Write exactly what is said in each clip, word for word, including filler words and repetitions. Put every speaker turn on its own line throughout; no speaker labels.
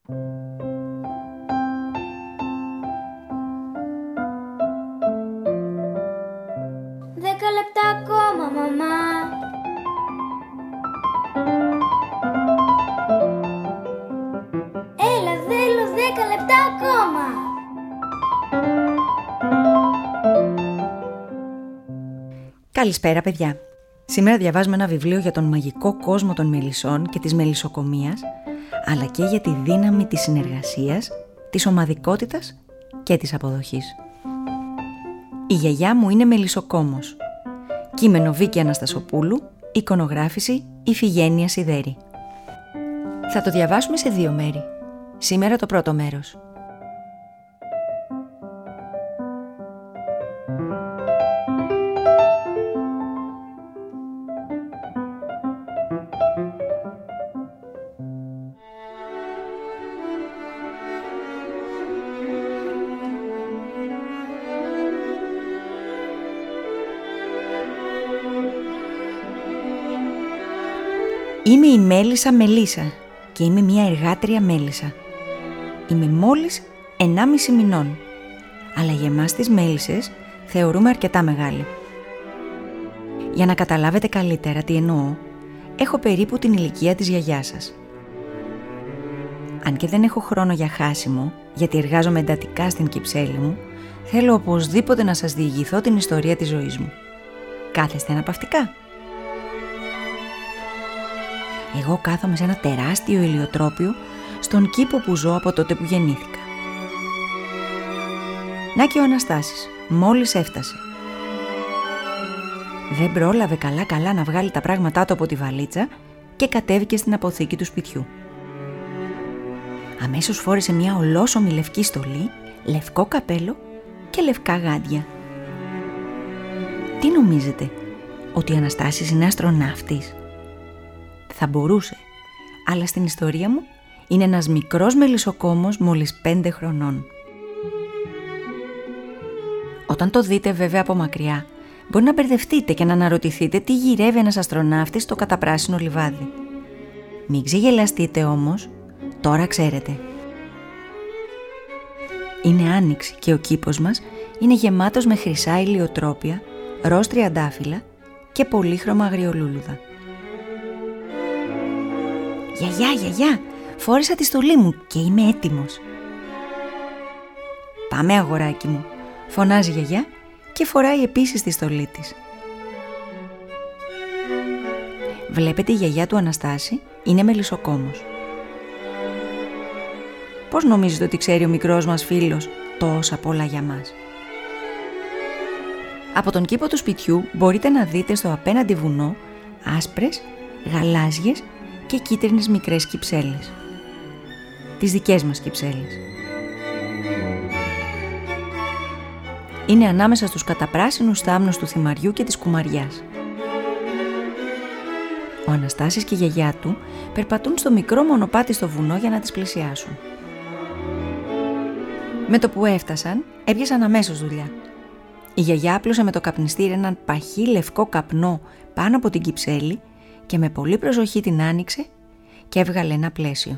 Δέκα λεπτά ακόμα, μαμά. Έλα, θέλω δέκα λεπτά ακόμα.
Καλησπέρα, παιδιά. Σήμερα διαβάζουμε ένα βιβλίο για τον μαγικό κόσμο των μελισσών και της μελισσοκομείας, αλλά και για τη δύναμη της συνεργασίας, της ομαδικότητας και της αποδοχής. Η γιαγιά μου είναι μελισσοκόμος. Κείμενο Βίκη Αναστασοπούλου, εικονογράφηση Ιφηγένεια Σιδέρη. Θα το διαβάσουμε σε δύο μέρη. Σήμερα το πρώτο μέρος. Είμαι η μέλισσα Μελίσσα και είμαι μια εργάτρια μέλισσα. Είμαι μόλις ενάμιση μηνών, αλλά για εμάς τις μέλισσες θεωρούμε αρκετά μεγάλη. Για να καταλάβετε καλύτερα τι εννοώ, έχω περίπου την ηλικία της γιαγιάς σας. Αν και δεν έχω χρόνο για χάσιμο, γιατί εργάζομαι εντατικά στην Κυψέλη μου, θέλω οπωσδήποτε να σας διηγηθώ την ιστορία της ζωής μου. Κάθεστε αναπαυτικά. Εγώ κάθομαι σε ένα τεράστιο ηλιοτρόπιο στον κήπο που ζω από τότε που γεννήθηκα. Να και ο Αναστάσης, μόλις έφτασε. Δεν πρόλαβε καλά-καλά να βγάλει τα πράγματά του από τη βαλίτσα και κατέβηκε στην αποθήκη του σπιτιού. Αμέσως φόρεσε μια ολόσωμη λευκή στολή, λευκό καπέλο και λευκά γάντια. Τι νομίζετε, ότι ο Αναστάσης είναι αστροναύτης? Θα μπορούσε, αλλά στην ιστορία μου είναι ένας μικρός μελισσοκόμος μόλις πέντε χρονών. Όταν το δείτε βέβαια από μακριά, μπορεί να μπερδευτείτε και να αναρωτηθείτε τι γυρεύει ένας αστροναύτης στο καταπράσινο λιβάδι. Μην ξεγελαστείτε όμως, τώρα ξέρετε. Είναι άνοιξη και ο κήπος μας είναι γεμάτος με χρυσά ηλιοτρόπια, ροζ τριαντάφυλλα και πολύχρωμα αγριολούλουδα. «Γιαγιά, γιαγιά, φόρεσα τη στολή μου και είμαι έτοιμος». «Πάμε αγοράκι μου», φωνάζει η γιαγιά και φοράει επίσης τη στολή της. Βλέπετε, η γιαγιά του Αναστάση είναι μελισσοκόμος. Πώς νομίζετε ότι ξέρει ο μικρός μας φίλος τόσα πολλά για μας? Από τον κήπο του σπιτιού μπορείτε να δείτε στο απέναντι βουνό άσπρες, γαλάζιες και κίτρινες μικρές κυψέλες. Τις δικές μας κυψέλες. Είναι ανάμεσα στους καταπράσινους θάμνους του θυμαριού και της κουμαριάς. Ο Αναστάσης και η γιαγιά του περπατούν στο μικρό μονοπάτι στο βουνό για να τις πλησιάσουν. Με το που έφτασαν, έπιασαν αμέσως δουλειά. Η γιαγιά άπλωσε με το καπνιστήρι έναν παχύ λευκό καπνό πάνω από την κυψέλη και με πολύ προσοχή την άνοιξε και έβγαλε ένα πλαίσιο.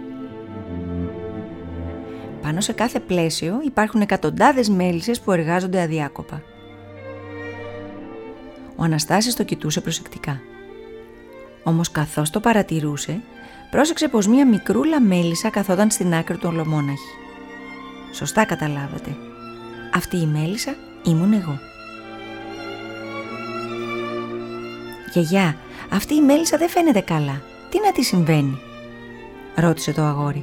Πάνω σε κάθε πλαίσιο υπάρχουν εκατοντάδες μέλισσες που εργάζονται αδιάκοπα. Ο Αναστάσης το κοιτούσε προσεκτικά. Όμως καθώς το παρατηρούσε, πρόσεξε πως μία μικρούλα μέλισσα καθόταν στην άκρη του ολομόναχη. Σωστά καταλάβατε. Αυτή η μέλισσα ήμουν εγώ. «Γιαγιά, αυτή η μέλισσα δεν φαίνεται καλά. Τι να τη συμβαίνει?» ρώτησε το αγόρι.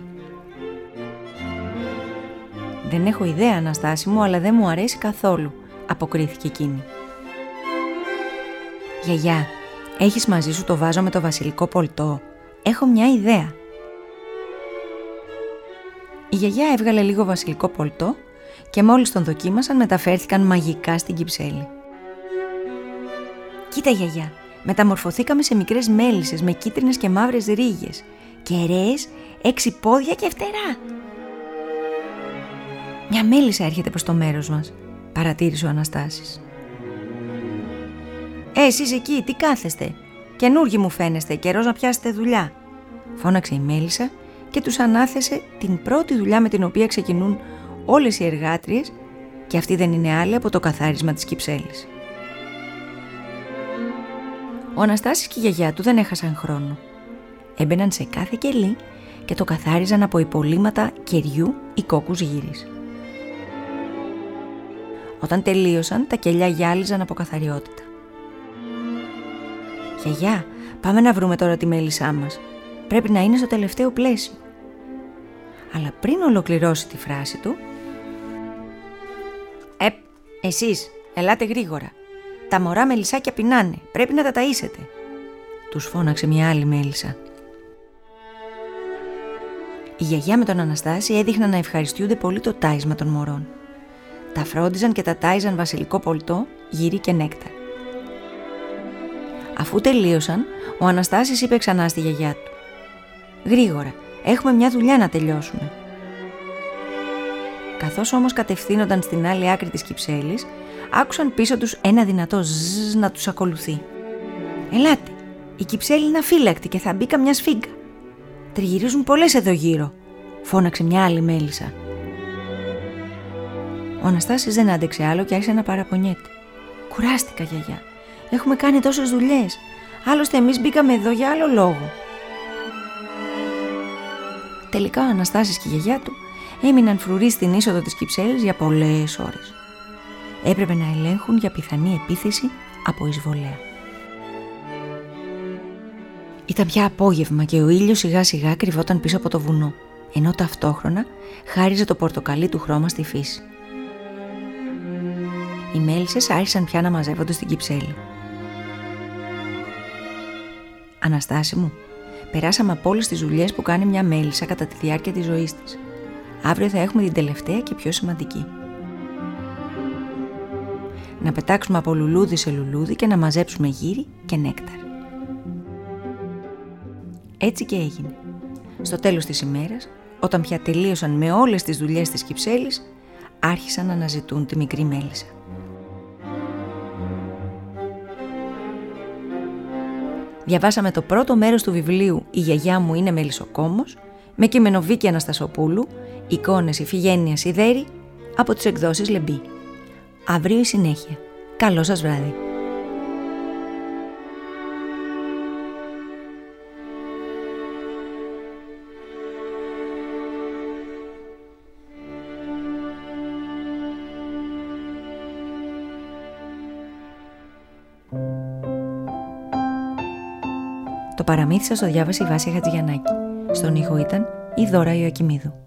«Δεν έχω ιδέα, Αναστάση μου, αλλά δεν μου αρέσει καθόλου», αποκρίθηκε εκείνη. «Γιαγιά, έχεις μαζί σου το βάζο με το βασιλικό πολτό? Έχω μια ιδέα». Η γιαγιά έβγαλε λίγο βασιλικό πολτό και μόλις τον δοκίμασαν μεταφέρθηκαν μαγικά στην κυψέλη. «Κοίτα, γιαγιά, μεταμορφωθήκαμε σε μικρές μέλισσες με κίτρινες και μαύρες ρίγες, κεραίες, έξι πόδια και φτερά». «Μια μέλισσα έρχεται προς το μέρος μας», παρατήρησε ο Αναστάσης. «Ε, εσείς εκεί, τι κάθεστε? Καινούργοι μου φαίνεστε, καιρός να πιάσετε δουλειά», φώναξε η μέλισσα και τους ανάθεσε την πρώτη δουλειά με την οποία ξεκινούν όλες οι εργάτριες, και αυτή δεν είναι άλλη από το καθάρισμα της Κυψέλης. Ο Αναστάσης και η γιαγιά του δεν έχασαν χρόνο. Έμπαιναν σε κάθε κελί και το καθάριζαν από υπολείμματα κεριού ή κόκκους γύρις. Όταν τελείωσαν, τα κελιά γυάλιζαν από καθαριότητα. «Γιαγιά, πάμε να βρούμε τώρα τη μέλισσά μας. Πρέπει να είναι στο τελευταίο πλαίσιο». Αλλά πριν ολοκληρώσει τη φράση του, «Ε, εσείς, ελάτε γρήγορα. Τα μωρά μελισσάκια πεινάνε, πρέπει να τα ταΐσετε», τους φώναξε μια άλλη μέλισσα. Η γιαγιά με τον Αναστάση έδειχναν να ευχαριστιούνται πολύ το τάισμα των μωρών. Τα φρόντιζαν και τα τάιζαν βασιλικό πολτό, γύρι και νέκταρ. Αφού τελείωσαν, ο Αναστάσης είπε ξανά στη γιαγιά του: «Γρήγορα, έχουμε μια δουλειά να τελειώσουμε». Καθώς όμως κατευθύνονταν στην άλλη άκρη της Κυψέλης, άκουσαν πίσω τους ένα δυνατό ζζζ να τους ακολουθεί. «Ελάτε, η Κυψέλη είναι αφύλακτη και θα μπει καμιά σφίγγα. Τριγυρίζουν πολλές εδώ γύρω», φώναξε μια άλλη μέλισσα. Ο Αναστάσης δεν άντεξε άλλο και άρχισε να παραπονιέται. «Κουράστηκα, γιαγιά. Έχουμε κάνει τόσες δουλειές. Άλλωστε εμείς μπήκαμε εδώ για άλλο λόγο». Τελικά ο Αναστάσης και η γιαγιά του έμειναν φρουροί στην είσοδο της Κυψέλης για πολλές ώρες. Έπρεπε να ελέγχουν για πιθανή επίθεση από εισβολέα. Ήταν πια απόγευμα και ο ήλιος σιγά σιγά κρυβόταν πίσω από το βουνό, ενώ ταυτόχρονα χάριζε το πορτοκαλί του χρώμα στη φύση. Οι μέλισσες άρχισαν πια να μαζεύονται στην Κυψέλη. «Αναστάση μου, περάσαμε από όλες τις δουλειές που κάνει μια μέλισσα κατά τη διάρκεια της ζωής της. Αύριο θα έχουμε την τελευταία και πιο σημαντική. Να πετάξουμε από λουλούδι σε λουλούδι και να μαζέψουμε γύρι και νέκταρ». Έτσι και έγινε. Στο τέλος της ημέρας, όταν πια τελείωσαν με όλες τις δουλειές της Κυψέλης, άρχισαν να αναζητούν τη μικρή μέλισσα. Διαβάσαμε το πρώτο μέρος του βιβλίου «Η γιαγιά μου είναι μελισσοκόμος» με κείμενο Βίκη Αναστασοπούλου, εικόνες Ιφηγένεια Σιδέρη, από τις εκδόσεις Λεμπή. Αύριο η συνέχεια. Καλό σας βράδυ. Το παραμύθι σας το διάβασε η Βάσια Χατζηγιαννάκη. Στον ήχο ήταν η Δώρα Ιωακημίδου.